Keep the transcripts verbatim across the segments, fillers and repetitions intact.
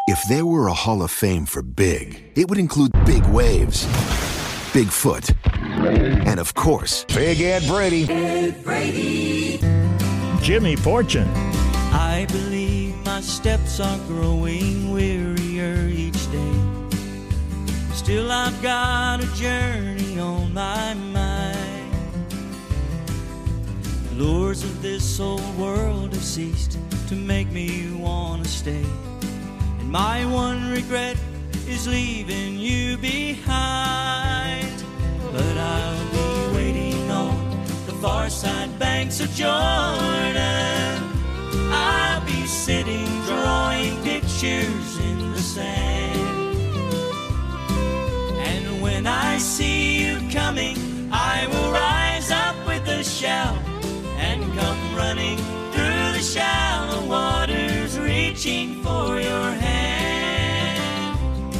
If there were a Hall of Fame for big, it would include big waves, Bigfoot, and of course, Big Ed Brady. Ed Brady. Jimmy Fortune. I believe my steps are growing wearier each day. Still I've got a journey on my mind. The lures of this old world have ceased to make me want to stay. And my one regret is leaving you behind. But I'll be waiting on the far side banks of Jordan. I'll be sitting drawing pictures in the sand. And when I see you coming, I will rise up with a shout and come running through the shallow waters, reaching for your hand.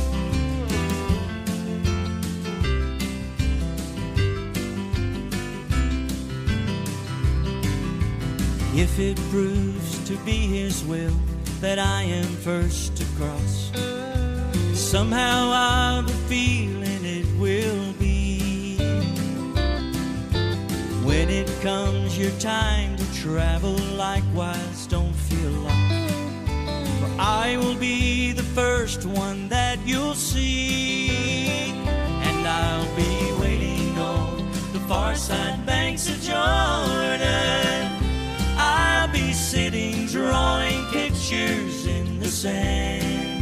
If it proves to be His will that I am first to cross, somehow I've a feeling it will be. When it comes your time to travel, likewise don't feel lost, for I will be the first one that you'll see. And I'll be waiting on the far side banks of Jordan. I'll be sitting drawing pictures in the sand.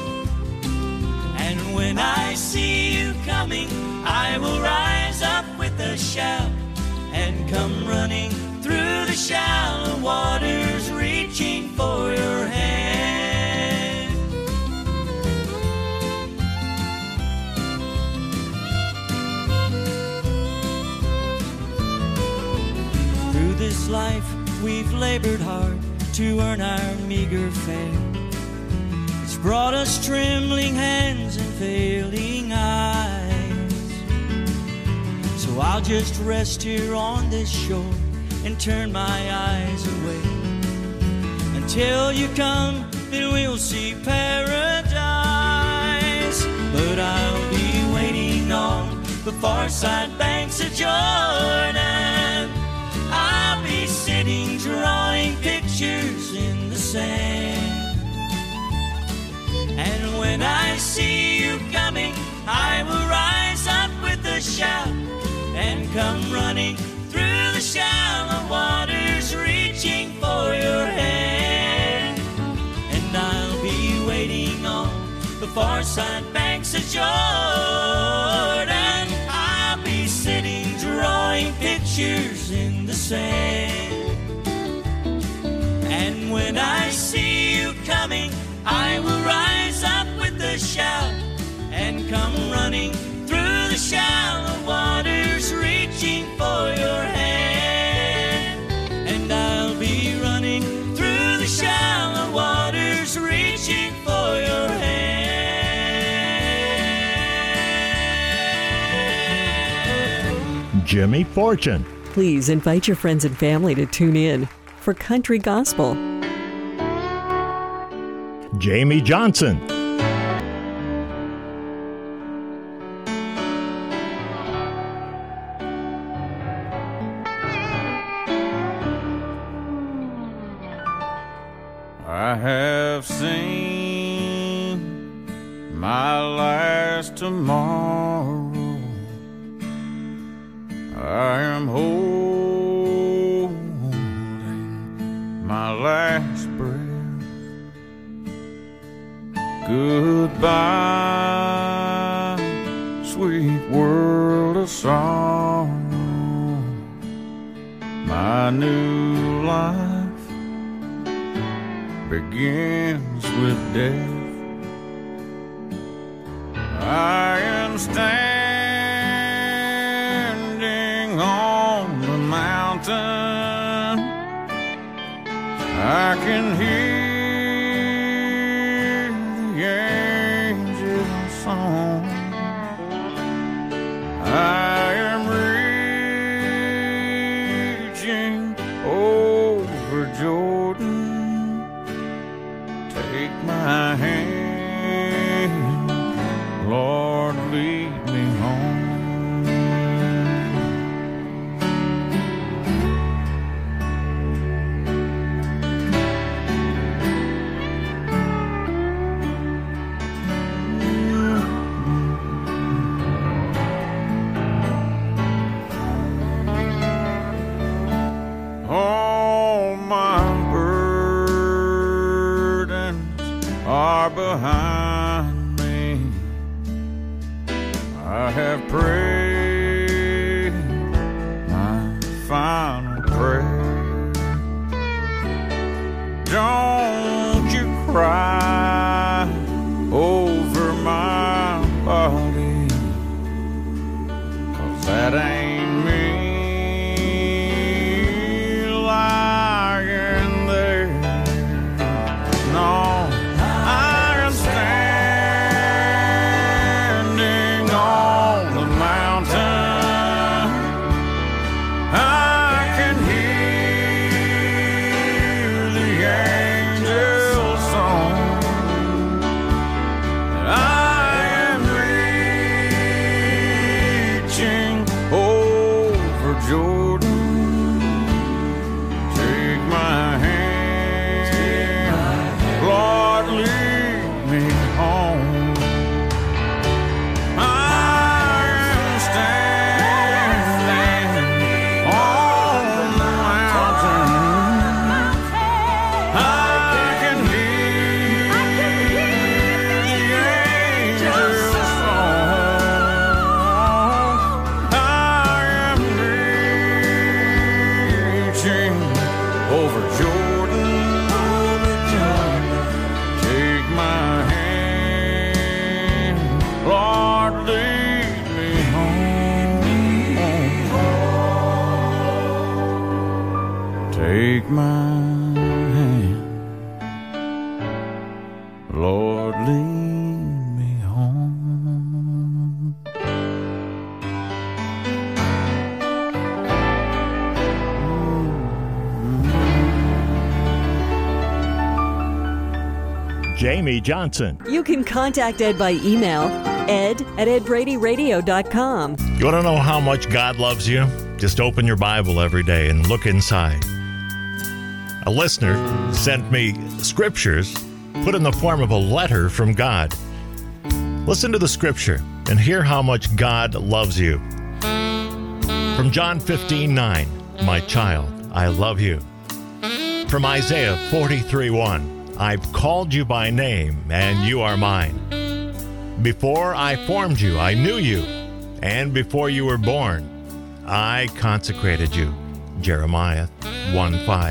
And when I see you coming, I will rise up with a shout and come running through the shallow waters, reaching for your hand. Through this life we've labored hard to earn our meager fare. It's brought us trembling hands and failing eyes. So I'll just rest here on this shore and turn my eyes away. Until you come, then we'll see paradise. But I'll be waiting on the far side banks of Jordan. I'll be sitting drawing pictures in the sand. And when I see you coming, I will rise up with a shout and come running through the shallow waters, reaching for your hand. And I'll be waiting on the far side banks of Jordan. I'll be sitting drawing pictures in the sand. And when I see you coming, I will rise up with a shout and come running through the shallow waters, reaching for your hand. And I'll be running through the shallow waters, reaching for your hand. Jimmy Fortune. Please invite your friends and family to tune in for Country Gospel. Jamie Johnson. I have seen my last tomorrow. I am holding my last breath. Goodbye, sweet world of sorrow. My new life begins with death. I am standing on the mountain. I can hear the angels' song. I am reaching over Jordan. Take my hand, are behind me. I have prayed my final prayer. Don't you cry over my body, 'cause that ain't me lying there. No, I am standing on the mountain. I can hear the angels' song. I am reaching over Jordan. Take my hand, Lord, lead me home. I am standing on the mountain. I can hear the angels' song. I am reaching over Jordan. Take my hand, Lord, lead me home. Take my hand, Lord, lead me home. Jamie Johnson. You can contact Ed by email, ed at ed brady radio dot com. You want to know how much God loves you? Just open your Bible every day and look inside. A listener sent me scriptures put in the form of a letter from God. Listen to the scripture and hear how much God loves you. From John fifteen nine, my child, I love you. From Isaiah forty-three one, I've called you by name, and you are mine. Before I formed you, I knew you, and before you were born, I consecrated you. Jeremiah one five.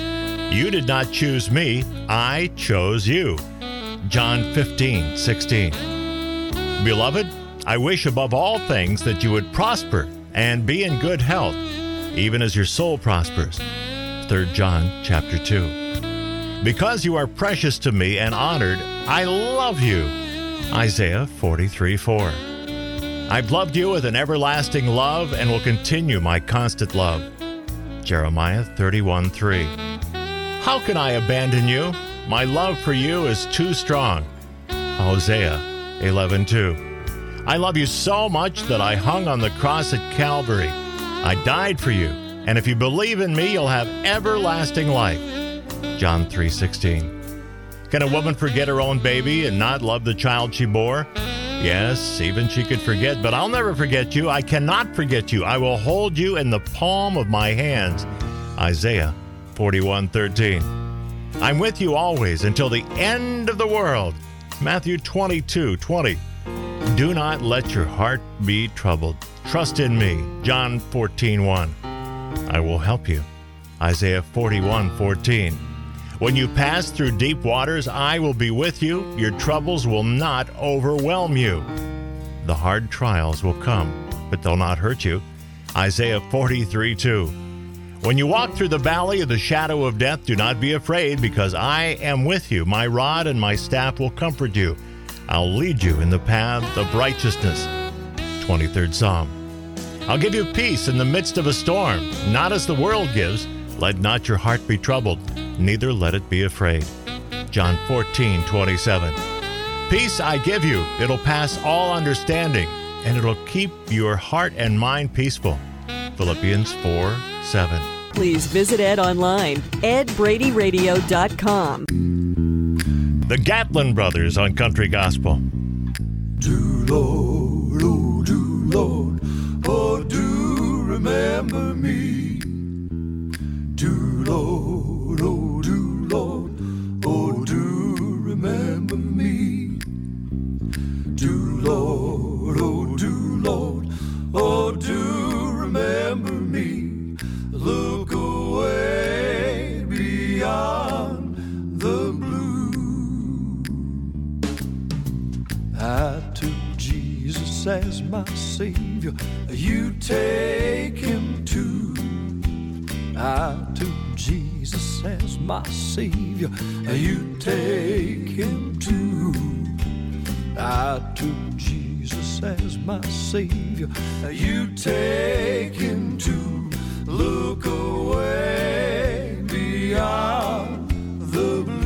You did not choose me, I chose you. John fifteen sixteen. Beloved, I wish above all things that you would prosper and be in good health, even as your soul prospers. Third John chapter two. Because you are precious to me and honored, I love you. Isaiah forty-three four. I've loved you with an everlasting love and will continue my constant love. Jeremiah thirty-one three. How can I abandon you? My love for you is too strong. Hosea eleven two. I love you so much that I hung on the cross at Calvary. I died for you, and if you believe in me, you'll have everlasting life. John three sixteen. Can a woman forget her own baby and not love the child she bore? Yes, even she could forget, but I'll never forget you. I cannot forget you. I will hold you in the palm of my hands. Isaiah forty-one thirteen. I'm with you always until the end of the world. Matthew twenty-two twenty. Do not let your heart be troubled. Trust in me. John fourteen one. I will help you. Isaiah forty-one fourteen. When you pass through deep waters, I will be with you. Your troubles will not overwhelm you. The hard trials will come, but they'll not hurt you. Isaiah forty-three two. When you walk through the valley of the shadow of death, do not be afraid, because I am with you. My rod and my staff will comfort you. I'll lead you in the path of righteousness. twenty-third Psalm. I'll give you peace in the midst of a storm, not as the world gives. Let not your heart be troubled, neither let it be afraid. John fourteen twenty-seven. Peace I give you, it'll pass all understanding, and it'll keep your heart and mind peaceful. Philippians four seven. Please visit Ed online, ed brady radio dot com. The Gatlin Brothers on Country Gospel. Do Lord, oh do Lord, oh do remember me. Do Lord, oh do Lord, oh do remember I took Jesus as my Savior. You take him too. I took Jesus as my Savior. You take him too. I took Jesus as my Savior. You take him too. Look away beyond the blue.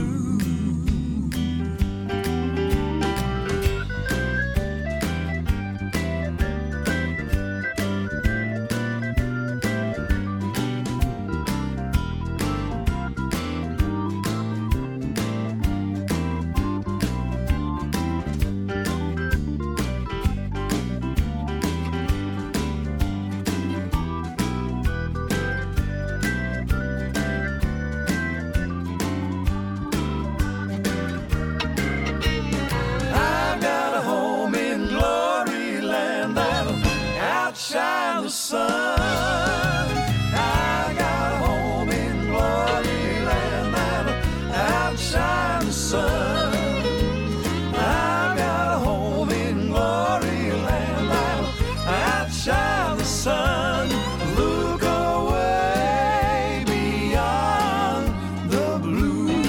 Shine the sun. I got a home in glory land that'll outshine the sun. I got a home in glory land that'll outshine the sun. Look away beyond the blue.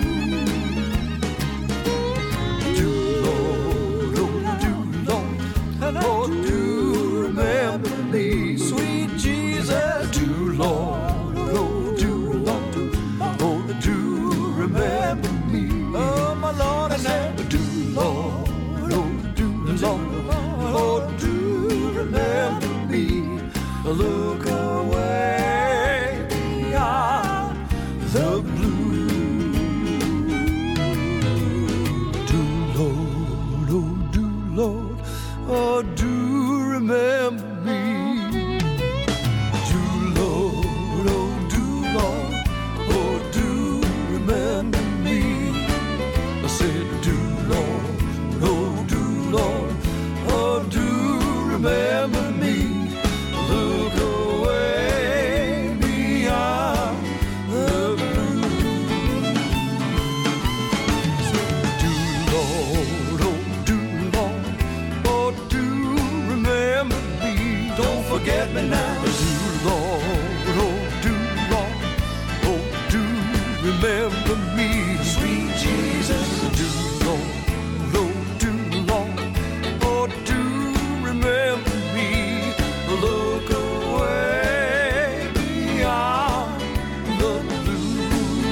Do Lord, oh do Lord, oh do remember me, sweet Jesus. Do Lord, oh do Lord, oh do remember me. Oh my Lord, I said, do Lord, oh do Lord, oh do remember me. Look away beyond the blue. Do Lord, oh do Lord, oh do remember me. Do Lord, oh do Lord, oh do remember me. I said, do Lord, oh do Lord, oh do remember me. Look away beyond the blue. Do Lord, oh do Lord, oh do remember me. Don't forget me now. Do Lord, oh do Lord, oh do remember me. Sweet Jesus. Do Lord, oh do Lord, oh do remember me. Look away beyond the blue.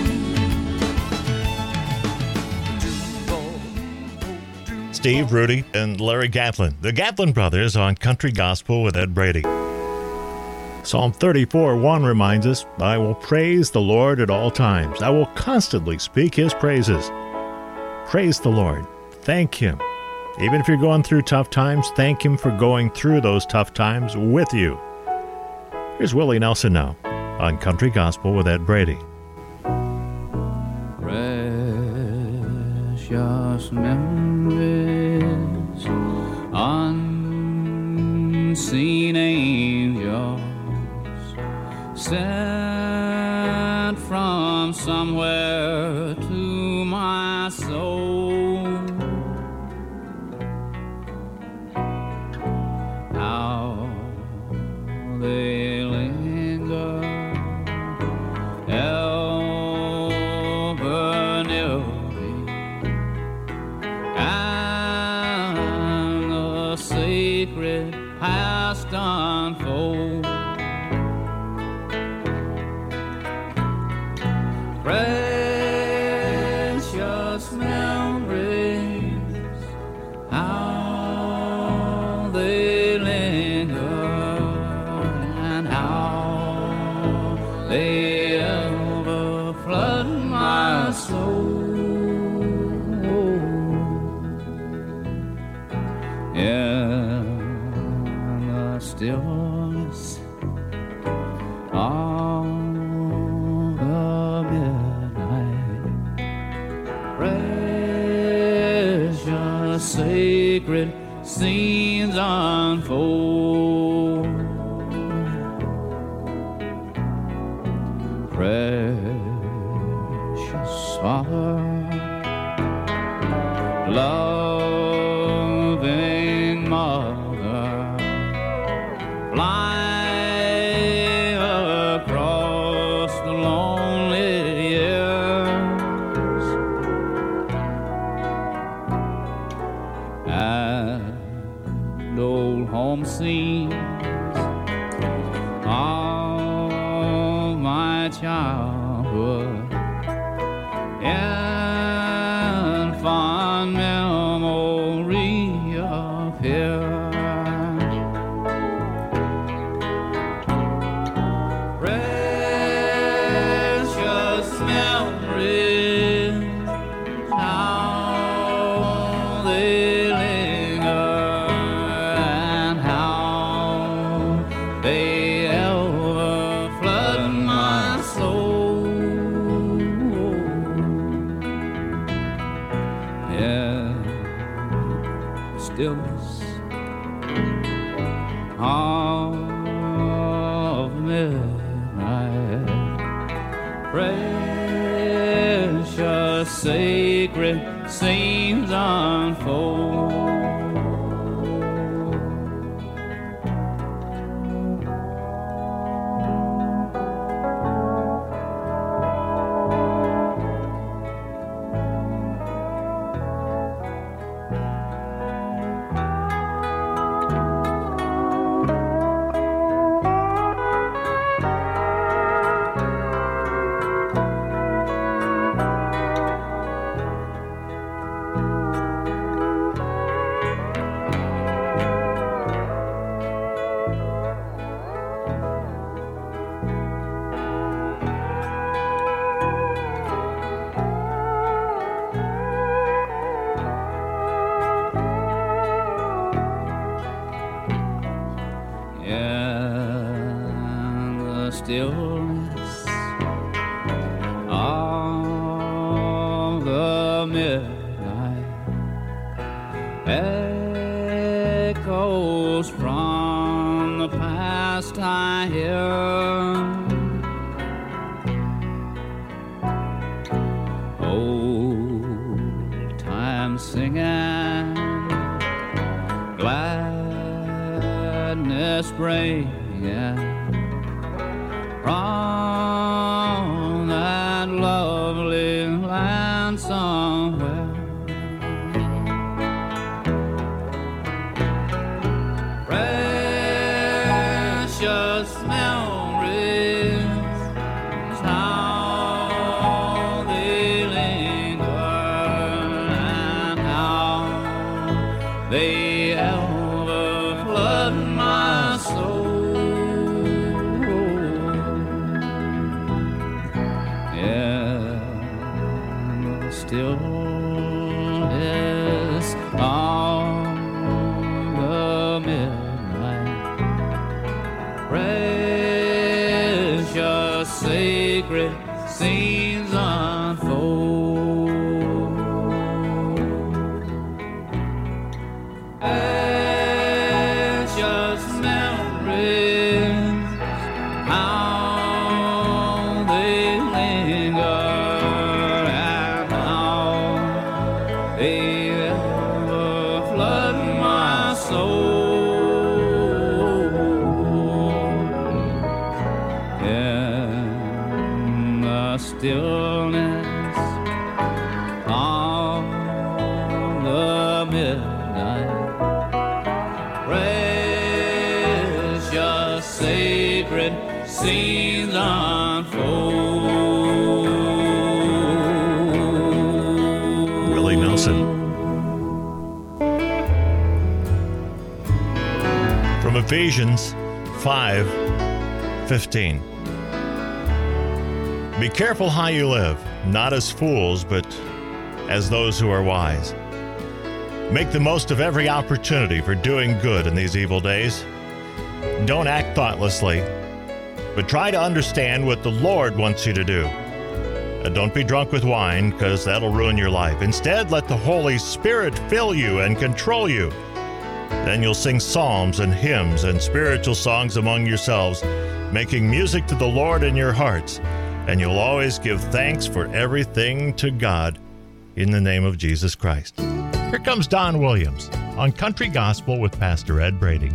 Do Lord, oh do Steve, Rudy, and Larry Gatlin, the Gatlin brothers on Country Gospel with Ed Brady. Psalm thirty-four one reminds us, I will praise the Lord at all times. I will constantly speak his praises. Praise the Lord. Thank him. Even if you're going through tough times, thank him for going through those tough times with you. Here's Willie Nelson now on Country Gospel with Ed Brady. Precious memories, unseen angels, sent from somewhere to my soul. How they linger ever near me, and the sacred past unfold. Precious memories, how they linger, and how they ever flood my soul. In the stillness of the midnight, precious sacred scenes unfold. Precious Father, love and old home scenes of my childhood and fond memory of him. Precious memories, how they linger and how they ever flood my soul. Yeah, stillness of midnight, precious sacred scenes unfold. And the stillness of the midnight echoes from the past I hear. Old time singing, gladness bringing from that lovely land somewhere. Precious memories, how they linger and how they ever flood my soul. Yeah, the stillness of the midnight, precious sacred scenes unfold. Precious memories, how they linger and how they ever flood my soul. In the stillness of the midnight, precious sacred scenes unfold. Willie Nelson. From Ephesians five fifteen. Be careful how you live, not as fools, but as those who are wise. Make the most of every opportunity for doing good in these evil days. Don't act thoughtlessly, but try to understand what the Lord wants you to do. Uh, don't be drunk with wine, because that'll ruin your life. Instead, let the Holy Spirit fill you and control you. Then you'll sing psalms and hymns and spiritual songs among yourselves, making music to the Lord in your hearts. And you'll always give thanks for everything to God in the name of Jesus Christ. Here comes Don Williams on Country Gospel with Pastor Ed Brady.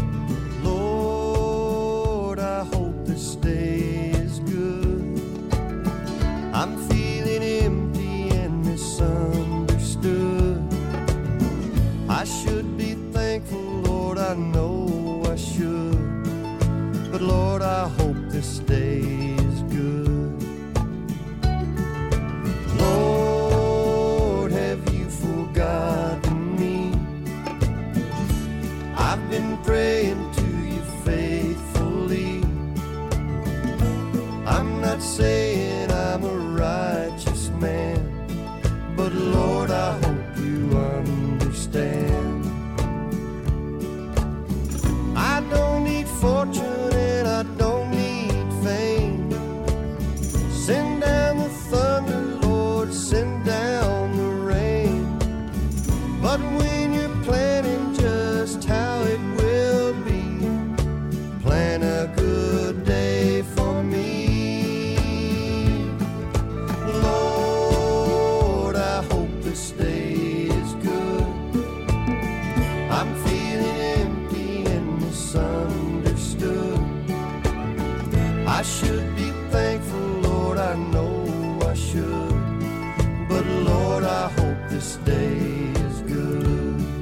Lord, I hope this day is good. I'm feeling empty and misunderstood. I should I know I should. But Lord, I hope this day is good. Lord, have you forgotten me? I've been praying to you faithfully. I'm not saying I'm a righteous man, but Lord, I hope you understand. I don't need fortune and I don't need fame. Send down the thunder, Lord, send down the rain. But when you're planning just how it will be, plan a good day for me. Lord, I hope this day is good. I'm feeling empty and misunderstood. I should be thankful, Lord, I know I should. But Lord, I hope this day is good.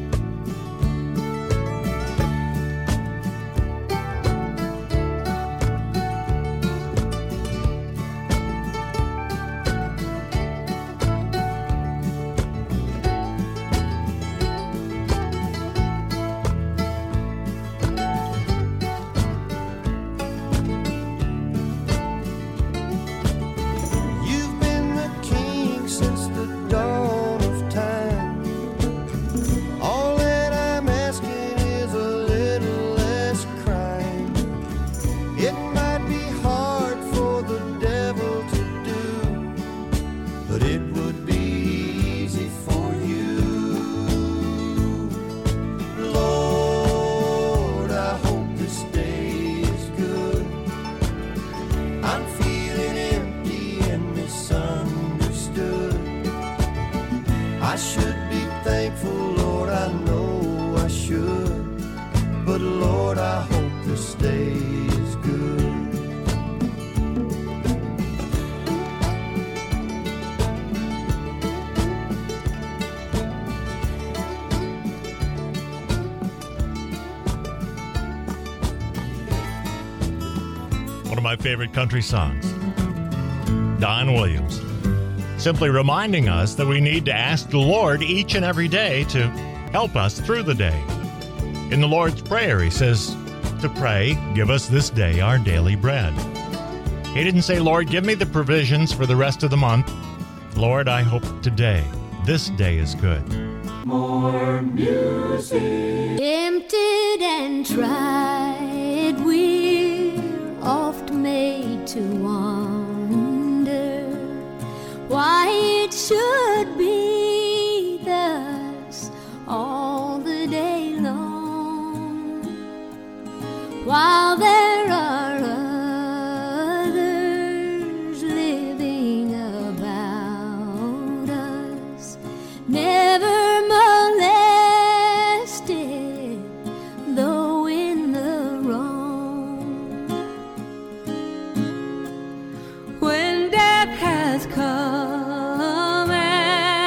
You've been the king since the dawn of time. All that I'm asking is a little less crime. It might be hard for the devil to do, but it would be easy for you. Lord, I hope this day is good. I'm feeling empty and misunderstood. I should be thankful, Lord, I know I should. But Lord, I hope this day is good. One of my favorite country songs. Don Williams. Simply reminding us that we need to ask the Lord each and every day to help us through the day. In the Lord's Prayer, he says to pray, give us this day our daily bread. He didn't say, Lord, give me the provisions for the rest of the month. Lord, I hope today, this day is good. More music. Tempted and tried, we're oft made to wonder why it should be thus all the day long, while there are others living about us, never molested, though in the wrong. When death has come and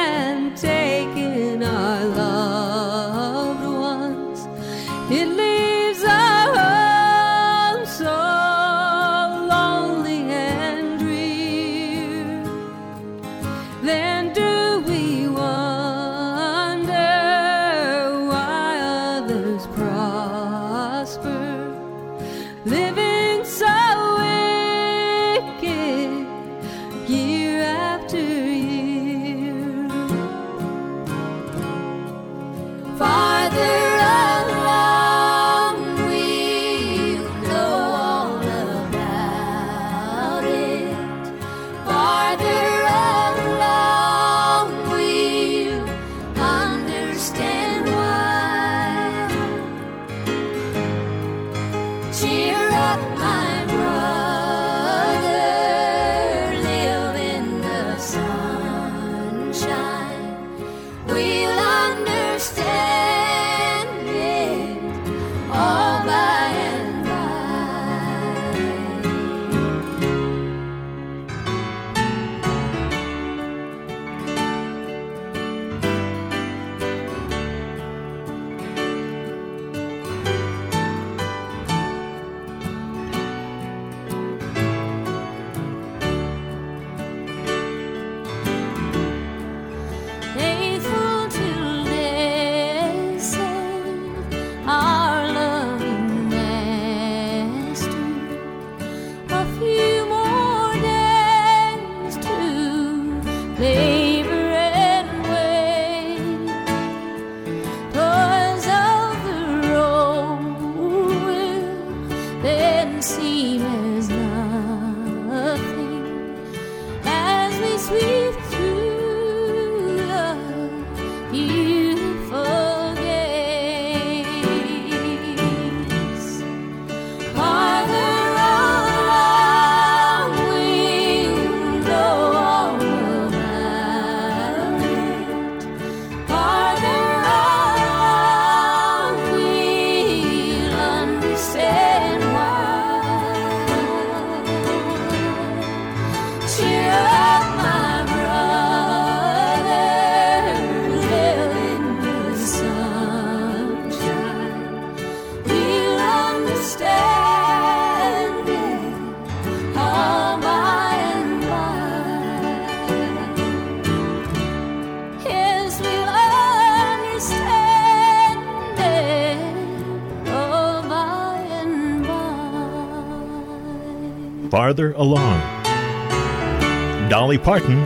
Farther Along. Dolly Parton,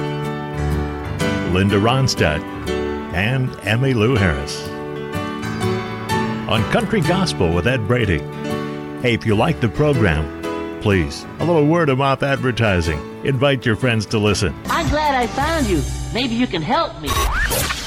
Linda Ronstadt, and Emmylou Harris. On Country Gospel with Ed Brady. Hey, if you like the program, please, a little word-of-mouth advertising. Invite your friends to listen. I'm glad I found you. Maybe you can help me.